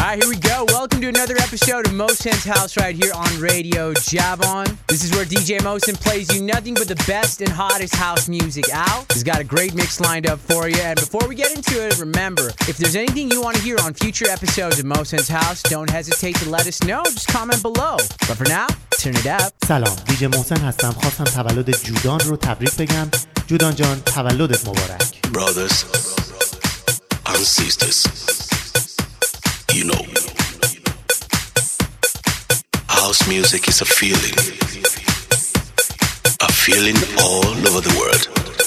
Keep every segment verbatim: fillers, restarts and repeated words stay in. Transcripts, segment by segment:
Alright, here we go. Welcome to another episode of Mohsen's House right here on Radio Javon. This is where D J Mohsen plays you nothing but the best and hottest house music out. He's got a great mix lined up for you. And before we get into it, remember, if there's anything you want to hear on future episodes of Mohsen's House, don't hesitate to let us know. Just comment below. But for now, turn it up. سلام، دیجی محسن هستم. خواستم تولد جودان رو تبریک بگم. جودان جان، تولدت مبارک. Brothers and sisters, you know, house music is a feeling, a feeling all over the world.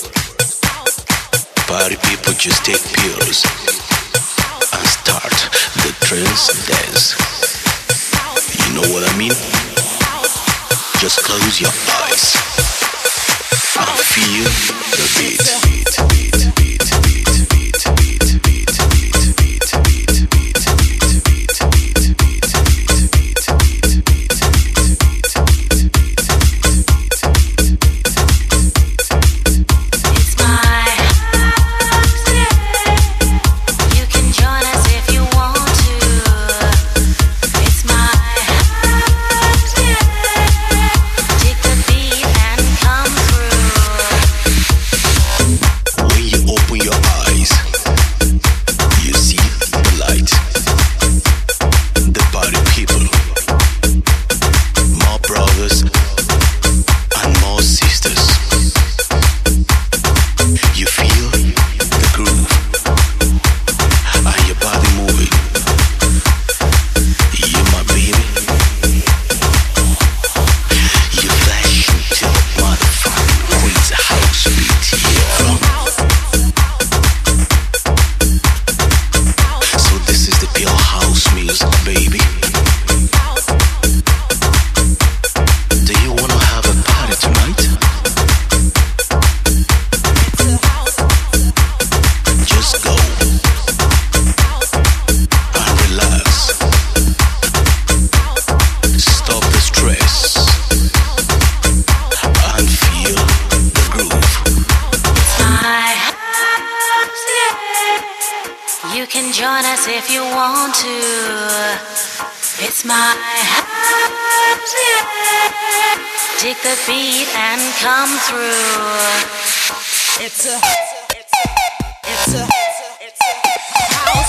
Party people just take pills and start the trance dance. You know what I mean? Just close your eyes and feel the beat, beat, beat, beat, beat, beat, beat, beat, beat, beat, beat, beat, beat, beat, beat, It's my house, yeah. You can join us if you want to. It's my house, yeah. Take the beat and come through. when you open your eyes, you see the light, the party people, more brothers and more sisters. You feel the groove and your body moving. You my baby, you flashing to the motherfucking crazy house beat, yeah. So this is the pure house music, baby. Do you wanna have a party tonight? Just go and relax. Stop the stress and feel the groove. My house, yeah. You can join us if you want to. It's my house, yeah. Take the beat and come through. It's a, it's a, it's a house.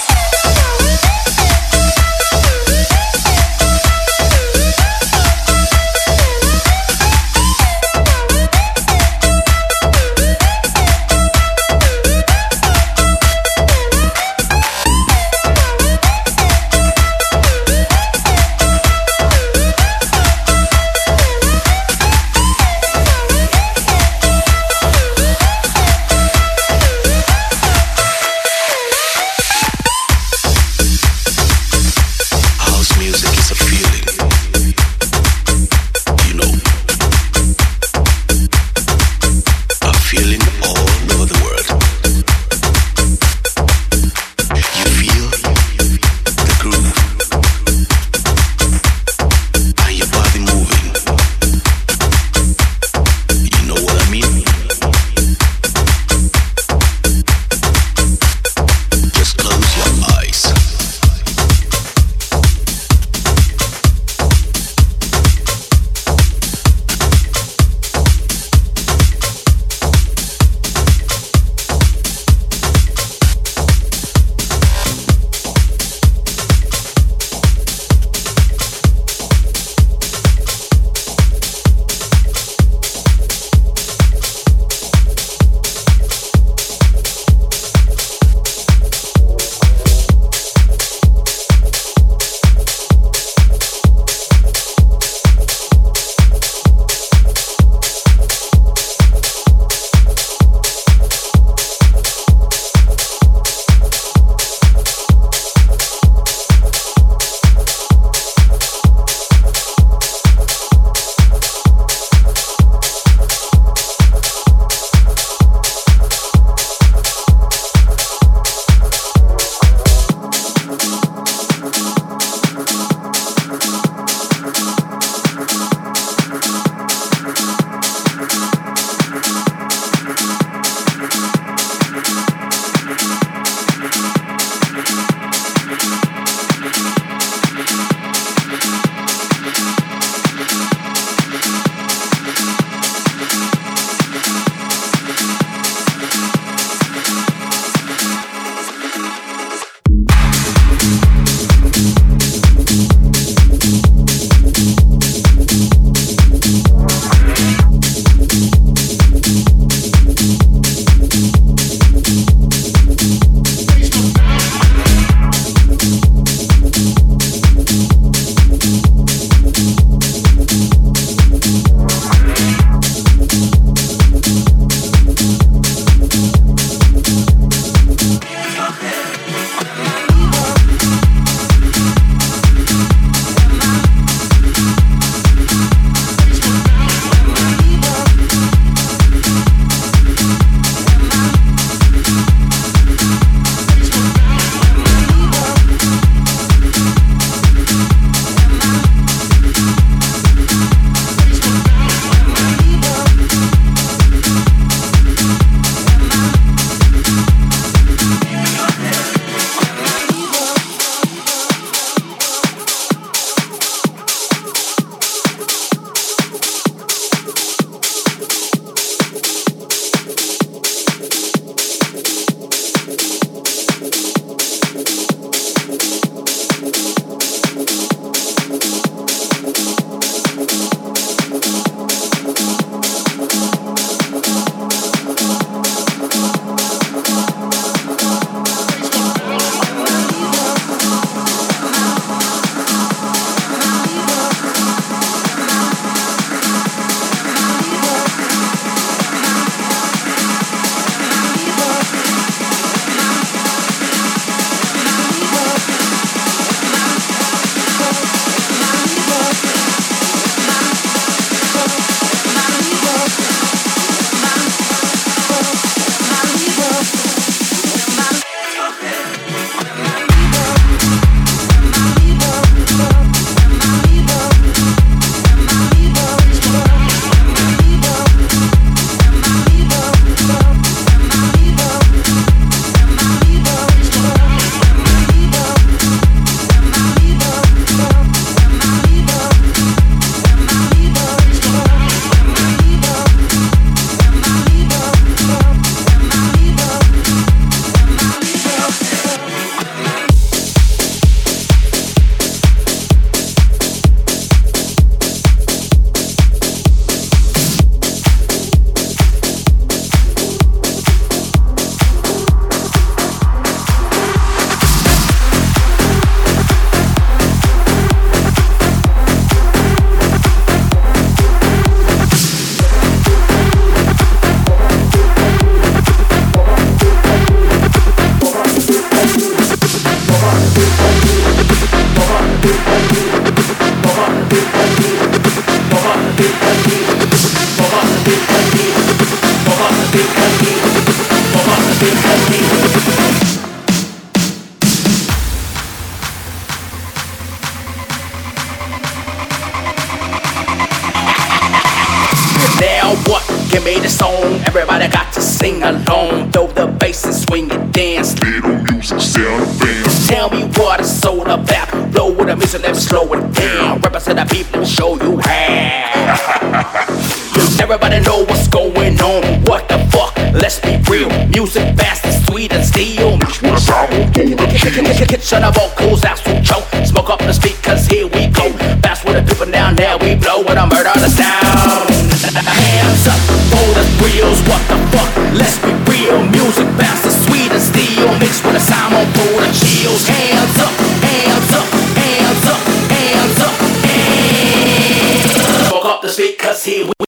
everybody got to sing along. Throw the bass and swing and dance. Little music sound advance. Tell me what it's all about. Blow with the music, let me slow it down. Represent the people, show you how. Everybody know what's going on. What the fuck? Let's be real. Music fast and sweet and steel. Kitchen of vocals, that's what choke. Smoke up the speakers, here we go. Fast with the people down there, we blow with a murder the sound. Hands up for the wheels, what the fuck? Let's be real. Music fast and sweet and steel. Mixed with a sound on pull the chills. Hands up, hands up, hands up, hands up, hands up. Smoke up the speakers, here we go.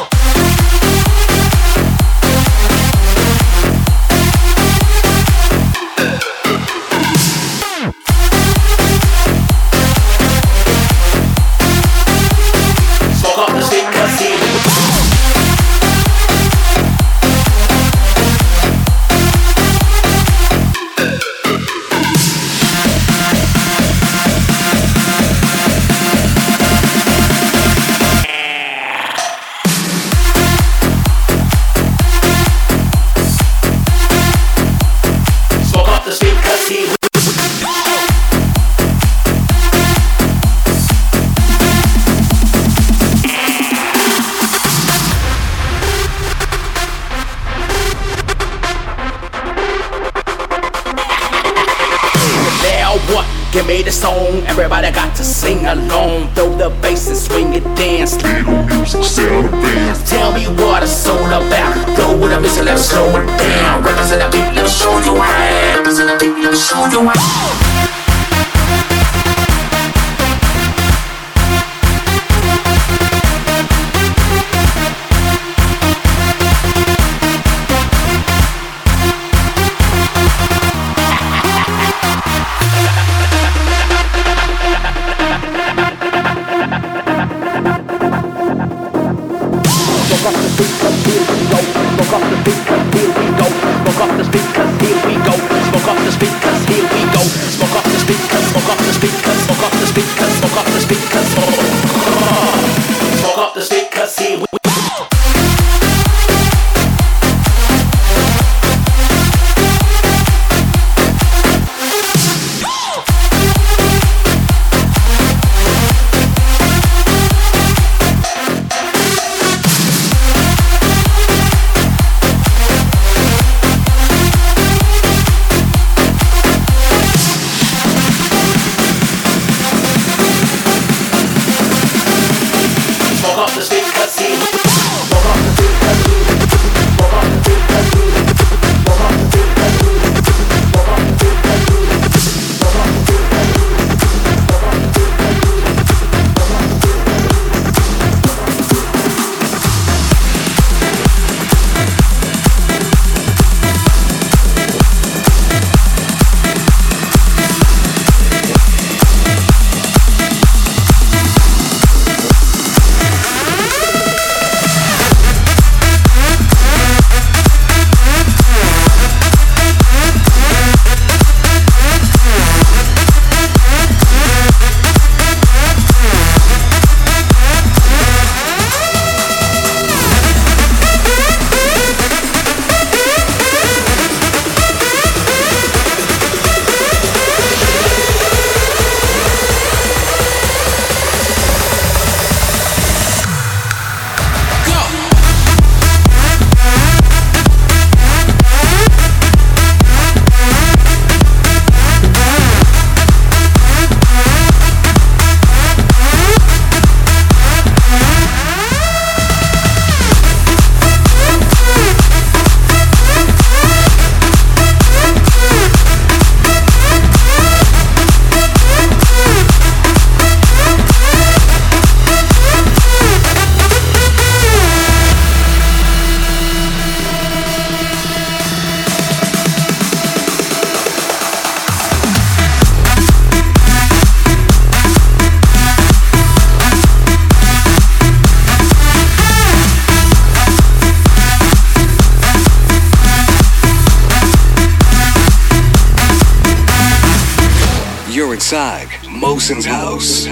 Give me the song, everybody got to sing along. Throw the bass and swing it, dance. Little music sound advance. Tell me what it's all about. Go with the music, let's slow it down. Represent the beat, let me show you how. Represent the beat, let me show you how. inside Mosen's house.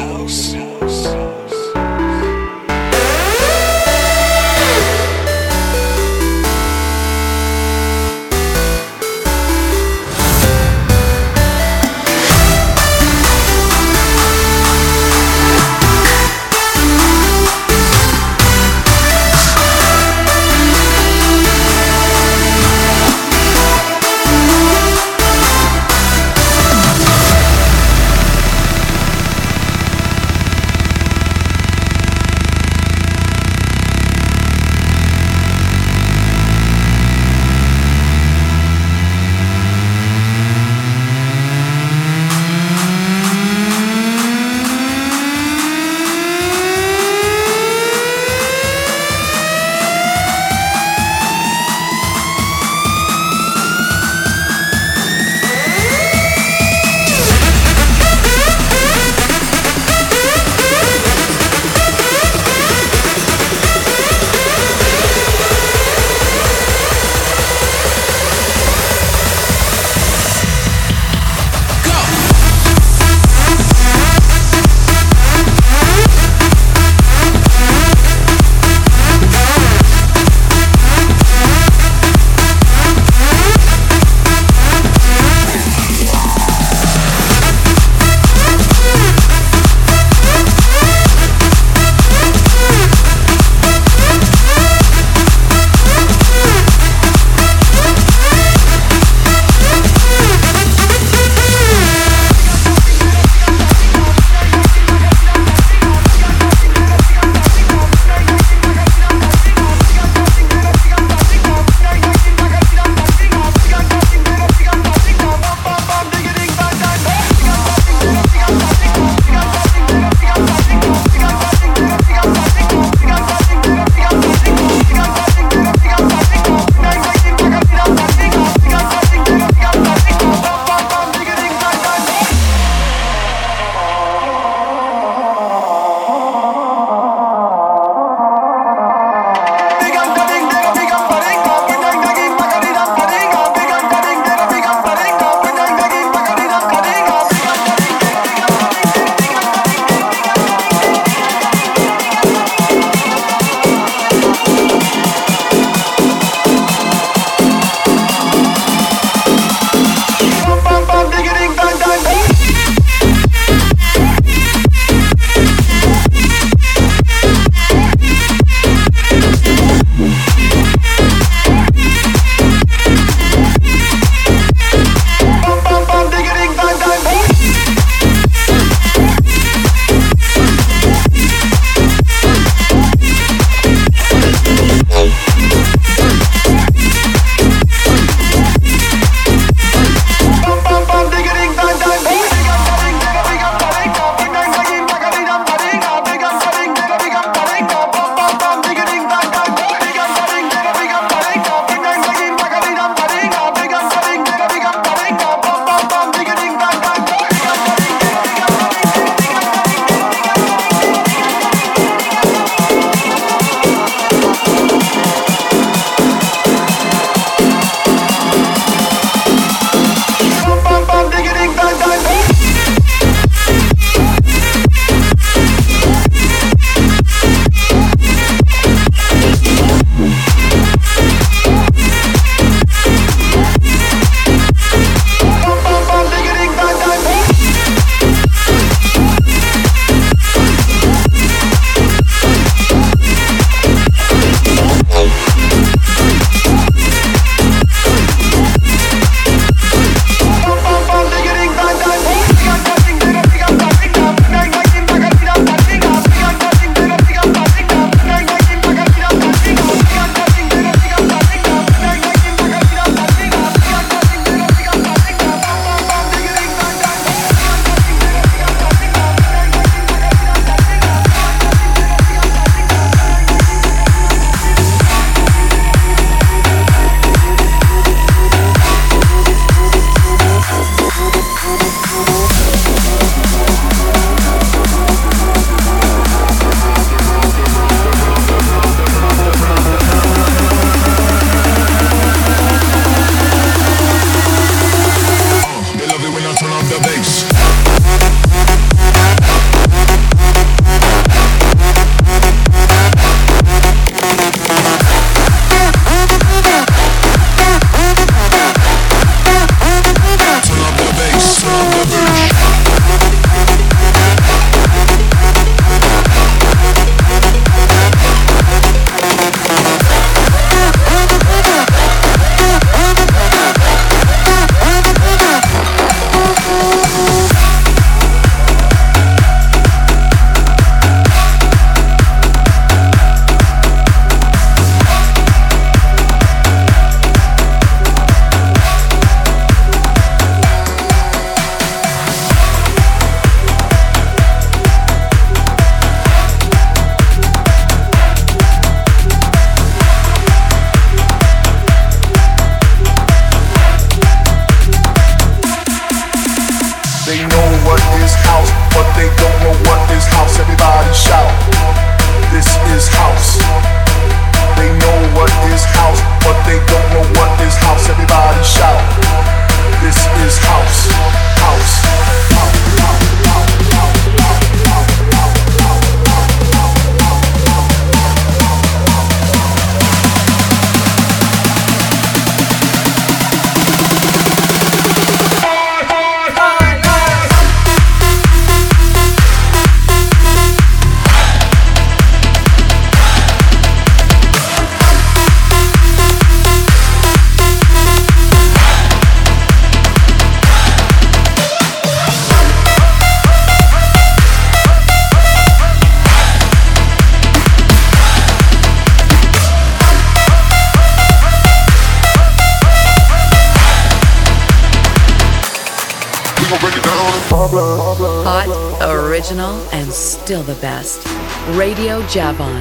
what is house, but they don't know what is house. Everybody shout, this is house. They know what is house, but they don't know what is house. Everybody shout, this is house, house, house, house, house, house, house, Hot, original, and still the best. Radio Javon.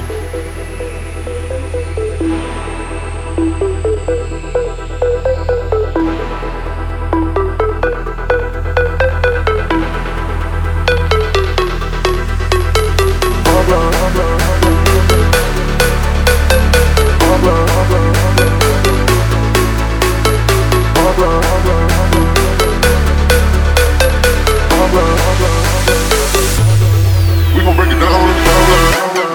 we gon' break it down.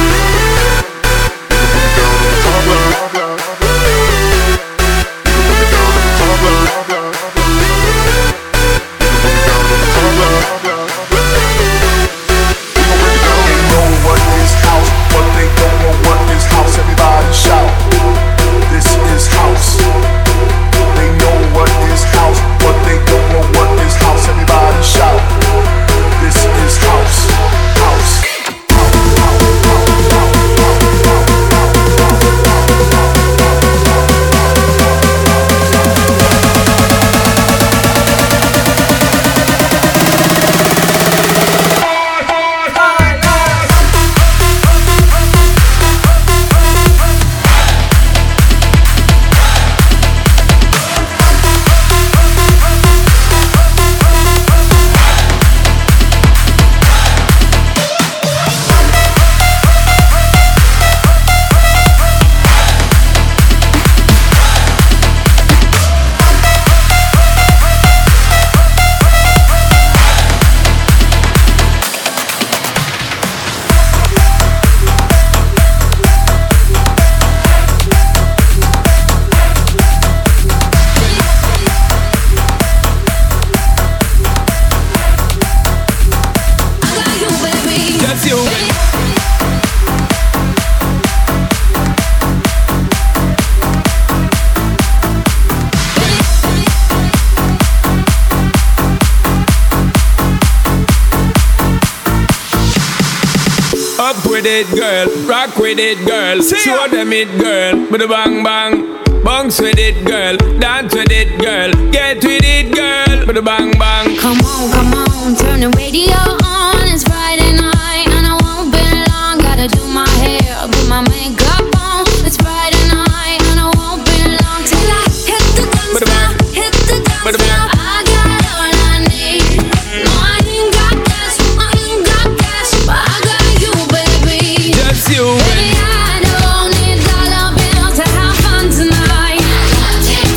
with it, girl. Rock with it, girl. Show them it, girl. With a bang bang. Bounce with it, girl. Dance with it, girl. Get with it, girl. With a bang bang. Come on, come on. Turn the radio on. It's Friday night and I won't be long. Gotta do my hair, put my makeup on. It's Friday night and I won't be long till I hit the dance floor. Hit the dance floor. I got all I need. No, I ain't got cash. I ain't got cash, but I got you, baby. Just you. Baby, I don't need dollar bills to have fun tonight.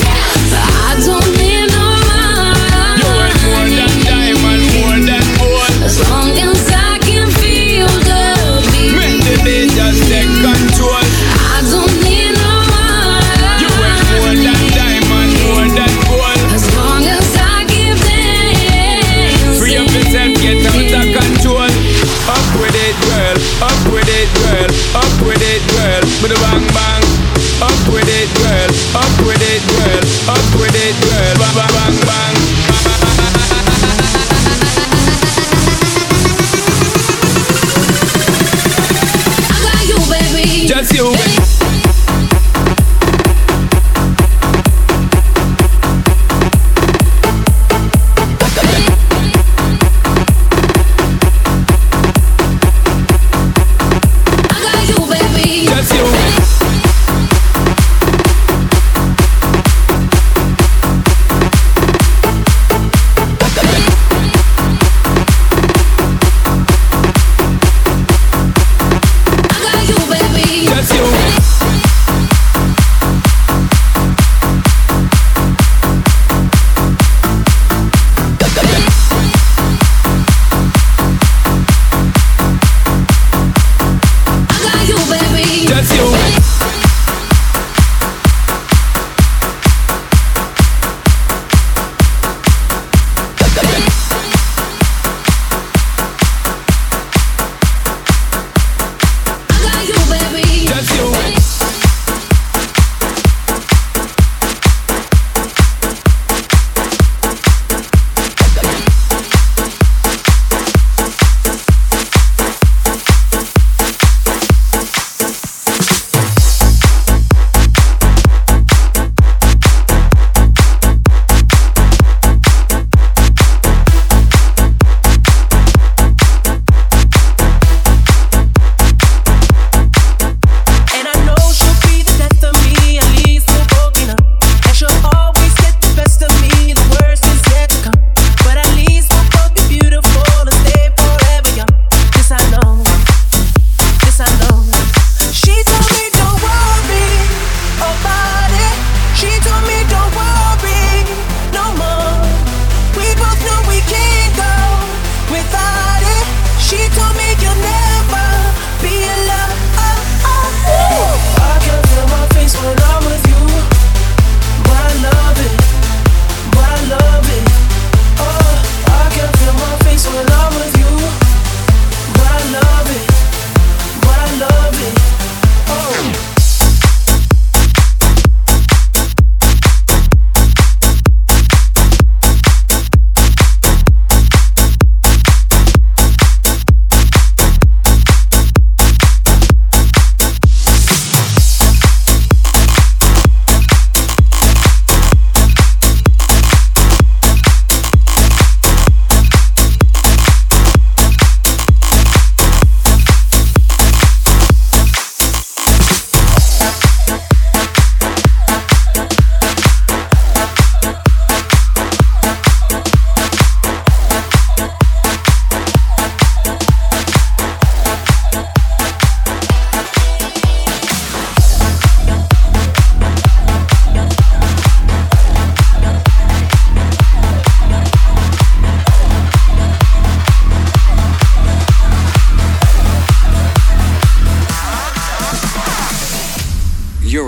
I don't need no money. You want more than diamond, more than gold.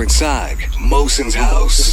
inside Mosin's house.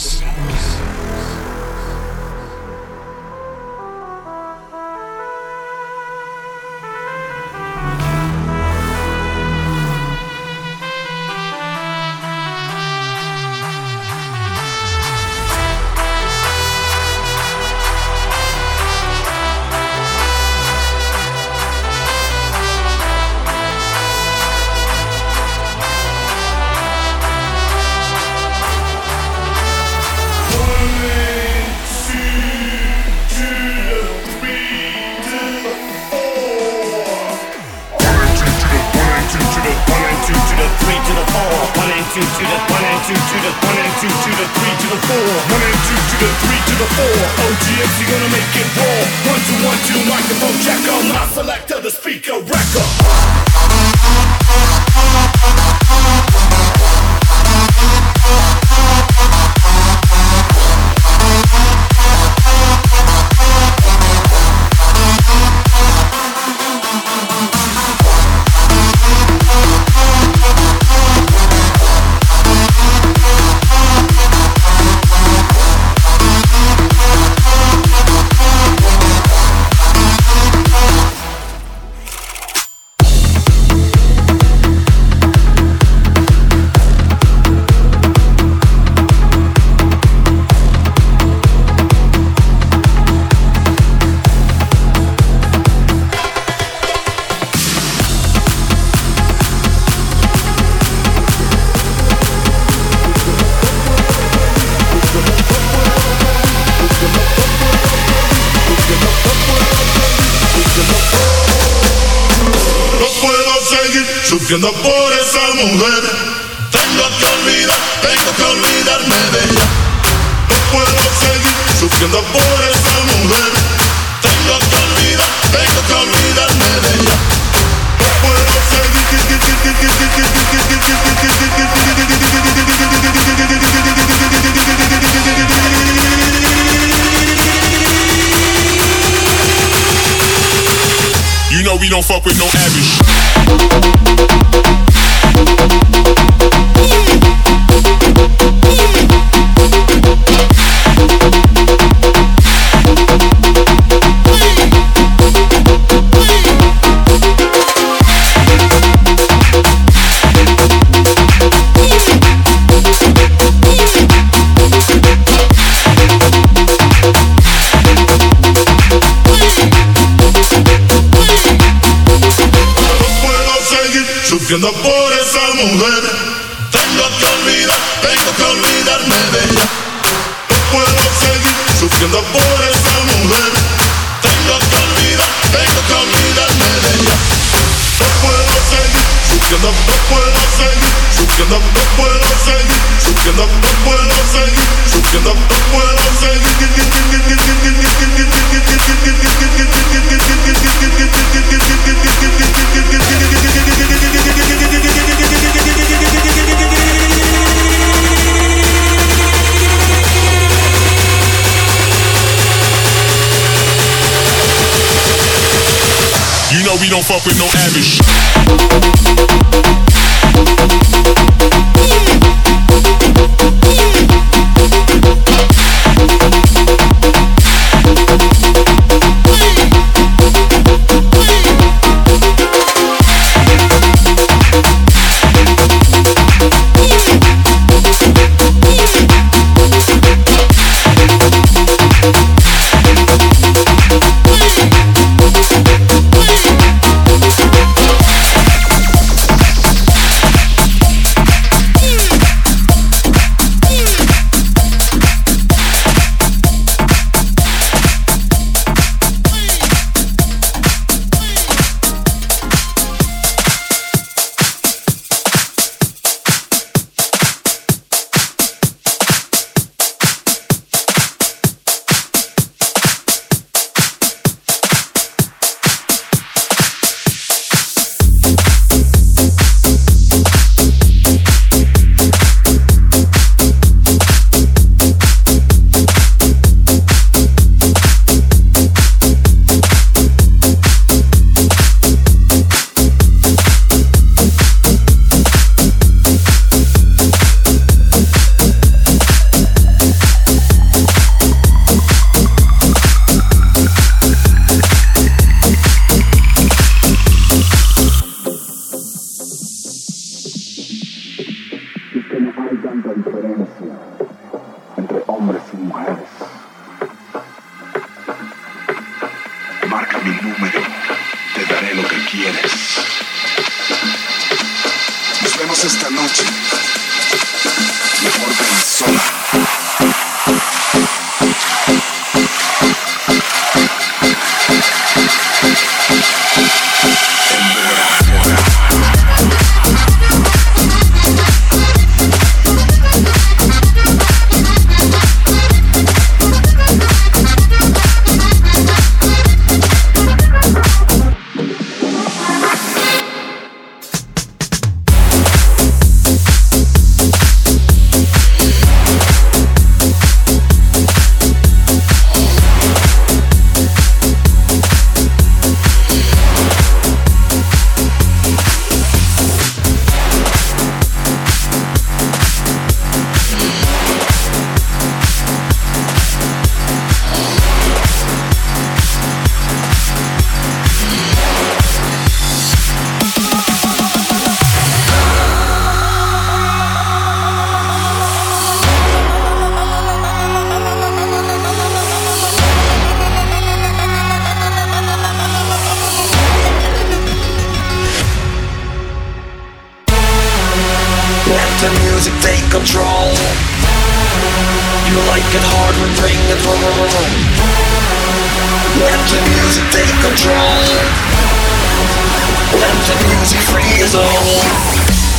Sufriendo por esa mujer, tengo que olvidar, tengo que olvidarme de ella. No puedo seguir sufriendo por esa mujer, tengo que olvidar, tengo que olvidarme de ella. No puedo seguir. You know we don't fuck with no average. Sufriendo por esa mujer, tengo que olvidar, tengo que olvidarme de ella. No puedo seguir sufriendo por esa mujer, tengo que olvidar, tengo que olvidarme de ella. No puedo seguir sufriendo, no puedo seguir sufriendo, no puedo seguir sufriendo, no puedo seguir sufriendo, no puedo seguir. You know we don't fuck with no average. take control. You like it hard, we bring it home. Let the music take control. Let the music free us all.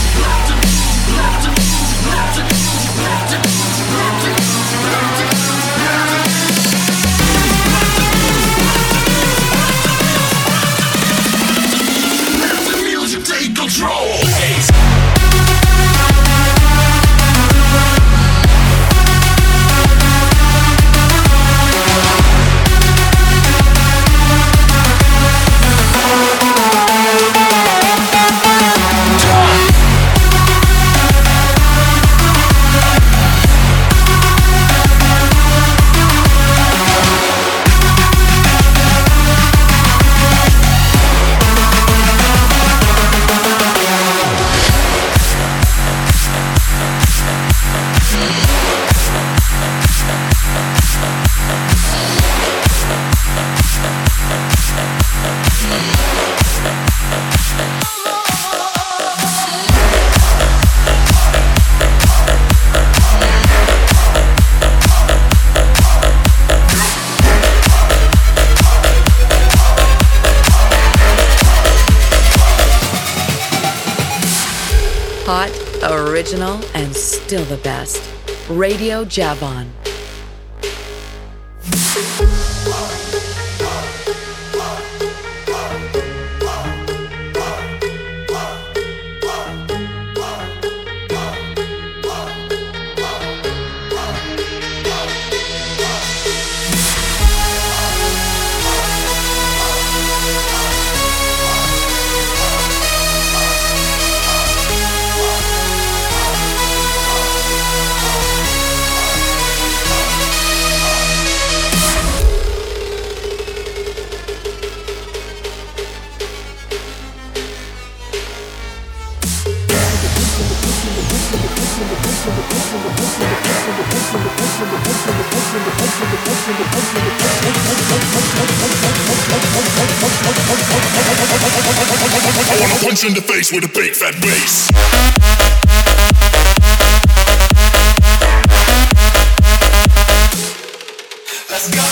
Hot, original, and still the best. Radio Javon. I wanna punch you in the face with a big fat bass. Let's go.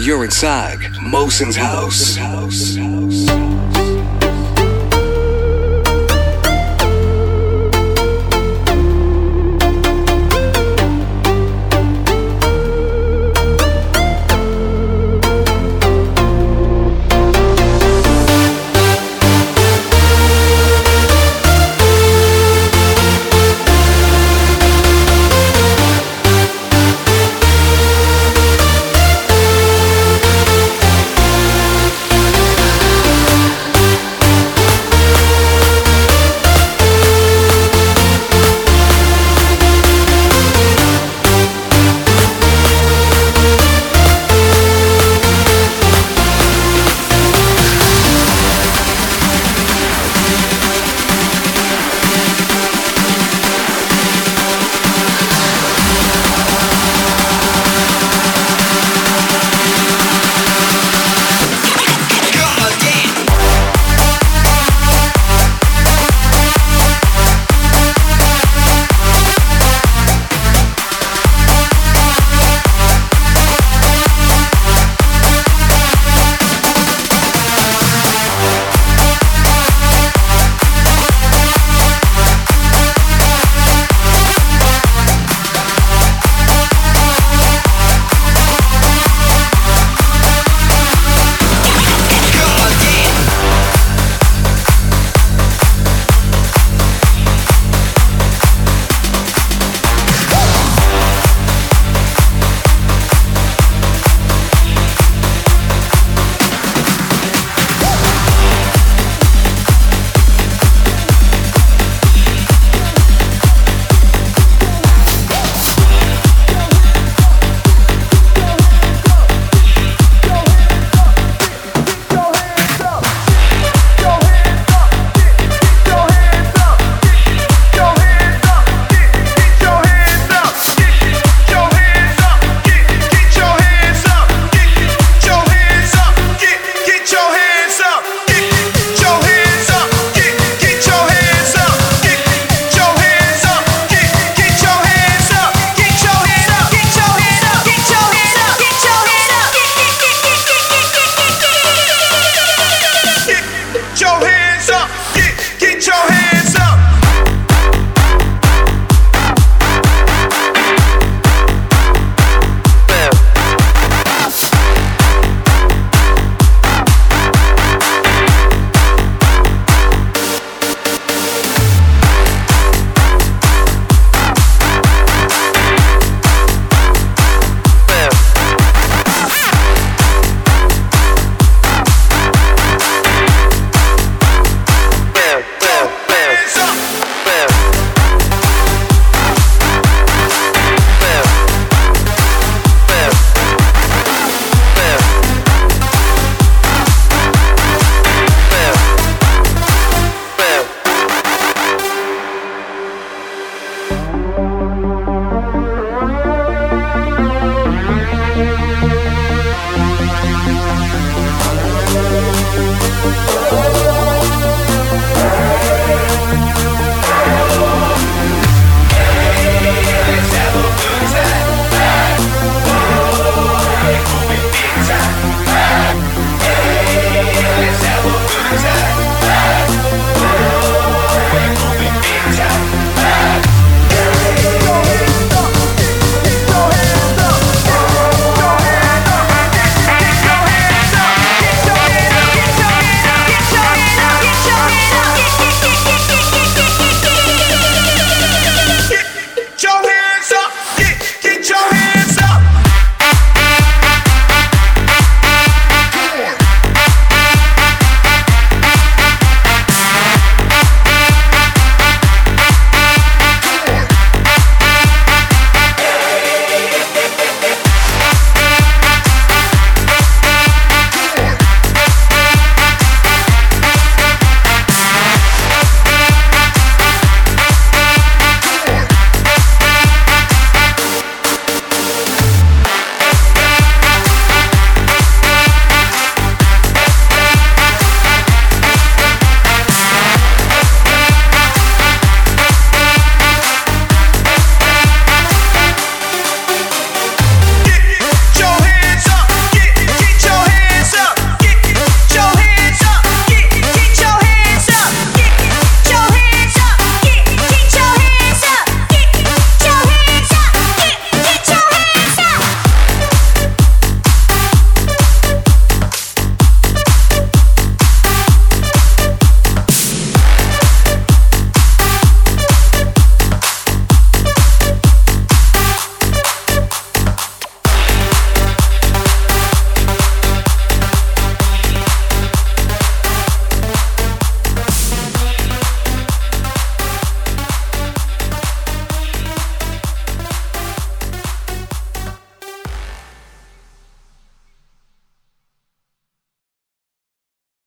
You're inside Mosin's house. house.